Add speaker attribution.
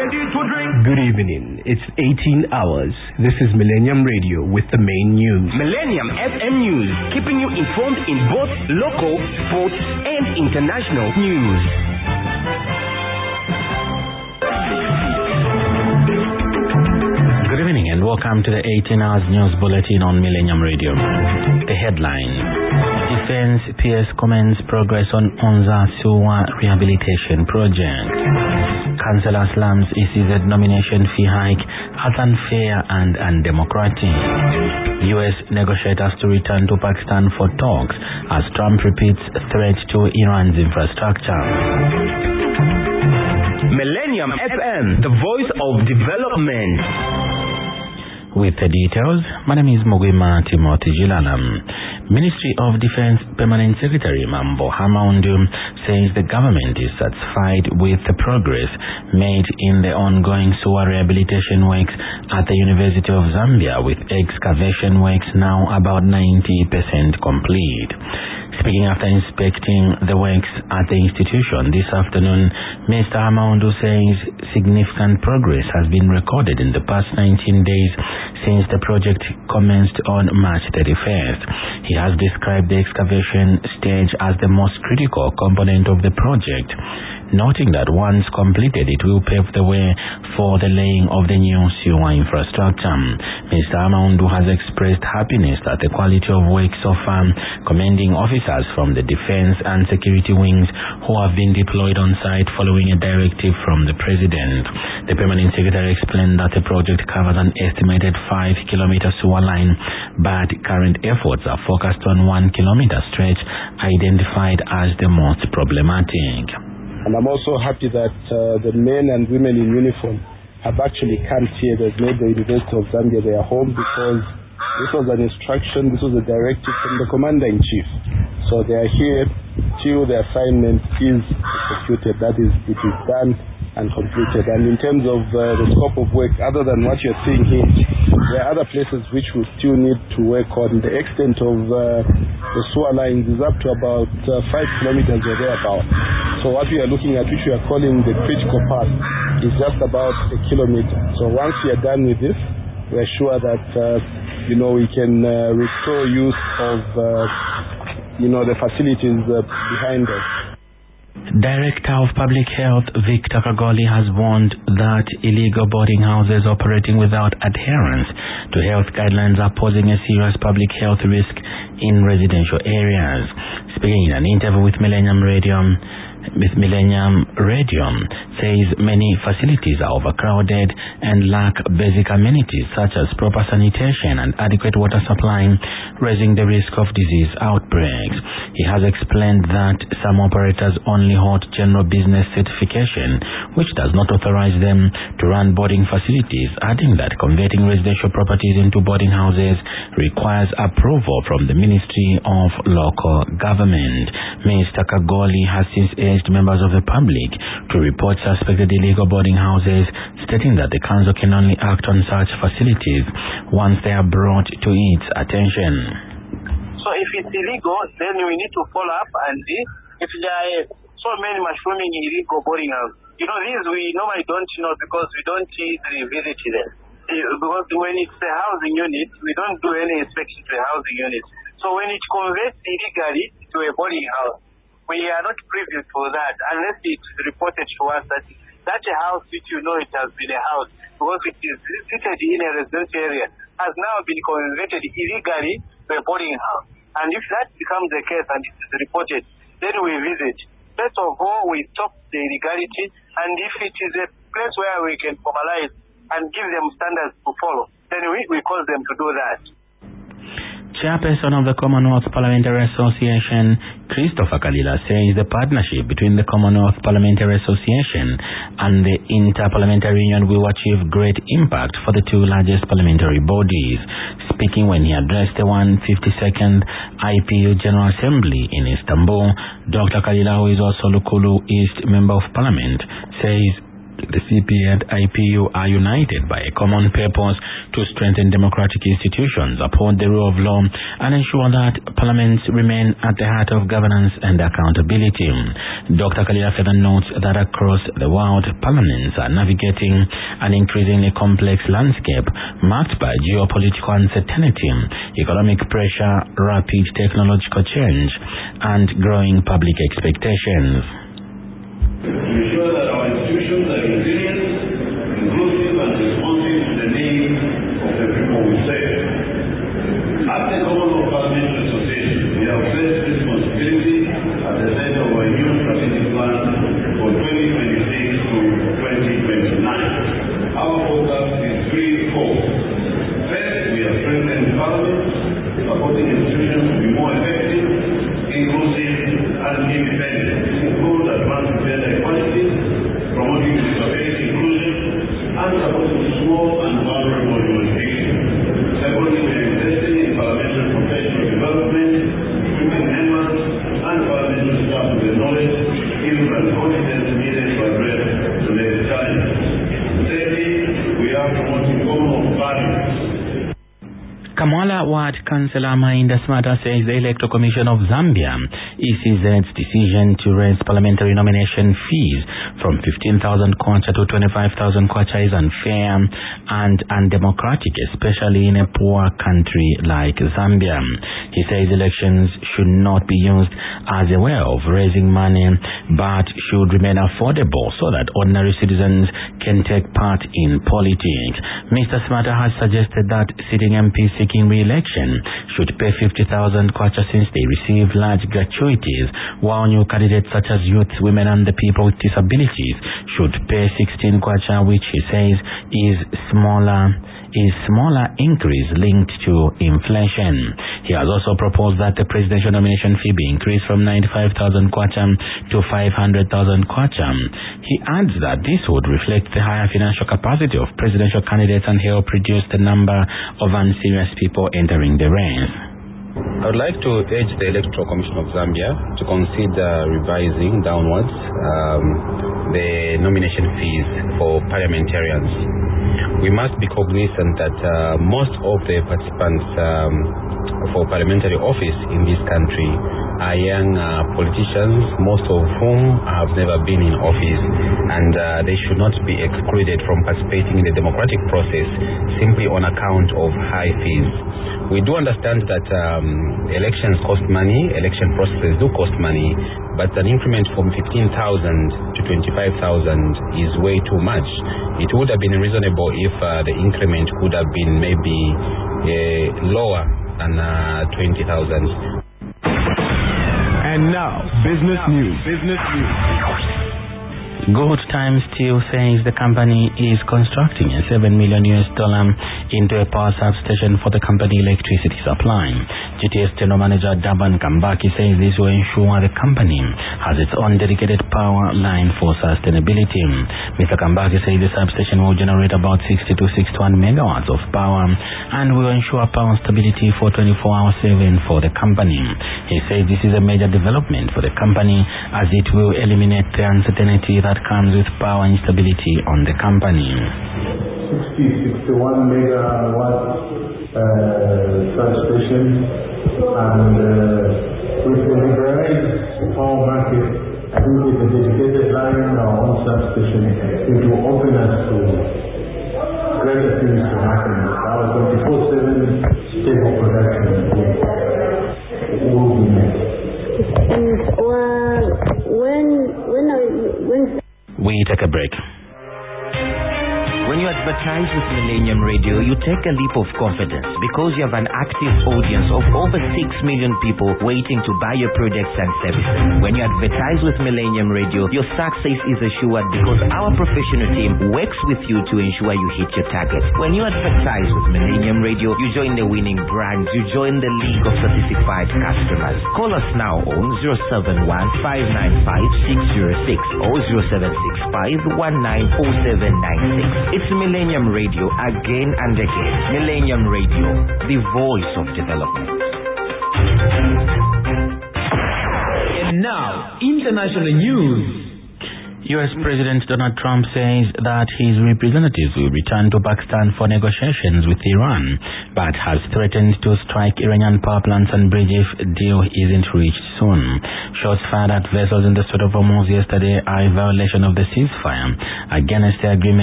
Speaker 1: ready to drink.
Speaker 2: Good evening. It's 18 hours. This is Millennium Radio with the main news.
Speaker 3: Millennium FM News, keeping you informed in both local, sports, and international news.
Speaker 4: Good evening and welcome to the 18 hours news bulletin on Millennium Radio. The headline: Defense PS comments progress on Onza Suwa rehabilitation project. Councillor slams ECZ nomination fee hike as unfair and undemocratic. US negotiators to return to Pakistan for talks as Trump repeats threat to Iran's infrastructure.
Speaker 3: Millennium FM, the voice of development.
Speaker 4: With the details, my name is Mogwima Timothy Jilalam. Ministry of Defense Permanent Secretary Mambo Hamaundu says the government is satisfied with the progress made in the ongoing sewer rehabilitation works at the University of Zambia, with excavation works now about 90% complete. Speaking after inspecting the works at the institution this afternoon, Mr. Hamaundu says significant progress has been recorded in the past 19 days since the project commenced on March 31st. He has described the excavation stage as the most critical component of the project, noting that once completed it will pave the way for the laying of the new sewer infrastructure. Mr. Hamaundu has expressed happiness at the quality of work so far, commending officers from the defense and security wings who have been deployed on site following a directive from the President. The Permanent Secretary explained that the project covers an estimated 5-kilometer sewer line, but current efforts are focused on 1-kilometer stretch identified as the most problematic.
Speaker 5: And I'm also happy that the men and women in uniform have actually camped here. They've made the University of Zambia their home because this was an instruction, this was a directive from the Commander-in-Chief. So they are here till the assignment is executed. That is, it is done and completed. And in terms of the scope of work, other than what you're seeing here, there are other places which we still need to work on. The extent of the sewer lines is up to about 5 kilometers or thereabout. So what we are looking at, which we are calling the critical path, is just about 1 kilometer. So once we are done with this, we are sure that we can restore use of the facilities behind us.
Speaker 4: Director of Public Health Victor Kagoli has warned that illegal boarding houses operating without adherence to health guidelines are posing a serious public health risk in residential areas. Speaking in an interview with Millennium Radio, says many facilities are overcrowded and lack basic amenities such as proper sanitation and adequate water supply, raising the risk of disease outbreaks. He has explained that some operators only hold general business certification, which does not authorize them to run boarding facilities, adding that converting residential properties into boarding houses requires approval from the Ministry of Local Government. Mr. Kagoli has since urged members of the public to report suspected illegal boarding houses, stating that the council can only act on such facilities once they are brought to its attention.
Speaker 6: So if it's illegal, then we need to follow up and see if there are so many mushrooming illegal boarding houses. These we normally don't know because we don't visit them. Because when it's a housing unit, we don't do any inspection to a housing unit. So when it converts illegally to a boarding house, we are not privy to that unless it's reported to us that a house which it has been a house because it is situated in a residential area has now been converted illegally to a boarding house. And if that becomes the case and it is reported, then we visit. First of all, we stop the illegality, and if it is a place where we can formalize and give them standards to follow, then we cause them to do that.
Speaker 4: Chairperson of the Commonwealth Parliamentary Association, Christopher Kalila, says the partnership between the Commonwealth Parliamentary Association and the Inter-Parliamentary Union will achieve great impact for the two largest parliamentary bodies. Speaking when he addressed the 152nd IPU General Assembly in Istanbul, Dr. Kalila, who is also Lukulu East Member of Parliament, says The CP and IPU are united by a common purpose to strengthen democratic institutions, uphold the rule of law, and ensure that parliaments remain at the heart of governance and accountability. Dr. Khalila Fedha notes that across the world, parliaments are navigating an increasingly complex landscape marked by geopolitical uncertainty, economic pressure, rapid technological change, and growing public expectations.
Speaker 1: To ensure that our institutions are resilient, inclusive, and responsive to the needs of the people we serve. At the Commonwealth Parliamentary Association, we have placed responsibility at the center of our new strategic plan for 2026 to 2029. Our focus is threefold. First, we have strengthened Parliament, supporting institutions to be more effective, inclusive, and independent. This includes advancing gender equality, promoting disability inclusion, and supporting small and vulnerable jurisdictions. Secondly, we are investing in parliamentary professional development, equipping members and parliamentary staff with the knowledge, skills, and competence needed to address today's challenges. Thirdly, we are promoting Commonwealth values.
Speaker 4: Kamwala Ward Councillor Mainda Smata says the Electoral Commission of Zambia, ECZ's decision to raise parliamentary nomination fees from 15,000 kwacha to 25,000 kwacha is unfair and undemocratic, especially in a poor country like Zambia. He says elections should not be used as a way of raising money, but should remain affordable so that ordinary citizens can take part in politics. Mr. Smata has suggested that sitting MPs seeking re-election should pay 50,000 kwacha since they receive large gratuities, while new candidates such as youth, women, and the people with disabilities should pay 16 kwacha, which he says is smaller increase linked to inflation. He has also proposed that the presidential nomination fee be increased from 95,000 kwacha to 500,000 kwacha. He adds that this would reflect the higher financial capacity of presidential candidates and help reduce the number of unserious people entering the race.
Speaker 7: I would like to urge the Electoral Commission of Zambia to consider revising downwards the nomination fees for parliamentarians. We must be cognizant that most of the participants for parliamentary office in this country are young politicians, most of whom have never been in office, and they should not be excluded from participating in the democratic process simply on account of high fees. We do understand that elections cost money, election processes do cost money, but an increment from 15,000 to 25,000 is way too much. It would have been reasonable if the increment could have been maybe lower than 20,000.
Speaker 2: And now, business news.
Speaker 4: Good Times Steel says the company is constructing a $7 million into a power substation for the company electricity supply. GTS General Manager Daban Kambaki says this will ensure the company has its own dedicated power line for sustainability. Mr. Kambaki says the substation will generate about 60 to 61 megawatts of power and will ensure power stability for 24-hour saving for the company. He says this is a major development for the company as it will eliminate the uncertainty that comes with power instability on the company.
Speaker 8: 61 megawatt substation, and with the liberalized power market, I think with the dedicated line on our own substation, it will open us to greater things to happen. Our 24/7 stable production will be met.
Speaker 4: We take a break.
Speaker 9: When you advertise with Millennium Radio, you take a leap of confidence because you have an active audience of over 6 million people waiting to buy your products and services. When you advertise with Millennium Radio, your success is assured because our professional team works with you to ensure you hit your target. When you advertise with Millennium Radio, you join the winning brands, you join the league of certified customers. Call us now on 071-595-606 or 0765-194796. It's Millennium Radio again and again. Millennium Radio, the voice of development.
Speaker 3: And now, international news.
Speaker 4: U.S. President Donald Trump says that his representatives will return to Pakistan for negotiations with Iran, but has threatened to strike Iranian power plants and bridge if deal isn't reached soon. Shots fired at vessels in the Strait of Hormuz yesterday are a violation of the ceasefire against the agreement